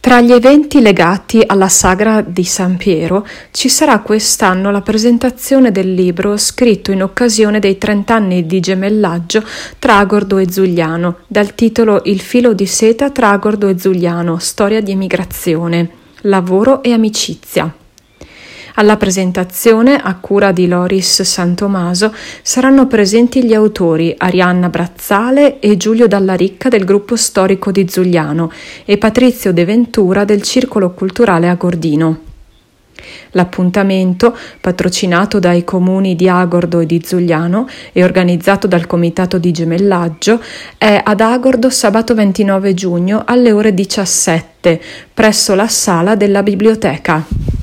Tra gli eventi legati alla sagra di San Piero ci sarà quest'anno la presentazione del libro scritto in occasione dei 30 anni di gemellaggio tra Agordo e Zugliano, dal titolo Il filo di seta tra Agordo e Zugliano, storia di emigrazione, lavoro e amicizia. Alla presentazione, a cura di Loris Santomaso, saranno presenti gli autori Arianna Brazzale e Giulio Dalla Ricca del gruppo storico di Zugliano e Patrizio De Ventura del Circolo Culturale Agordino. L'appuntamento, patrocinato dai comuni di Agordo e di Zugliano e organizzato dal Comitato di Gemellaggio, è ad Agordo sabato 29 giugno alle ore 17 presso la sala della biblioteca.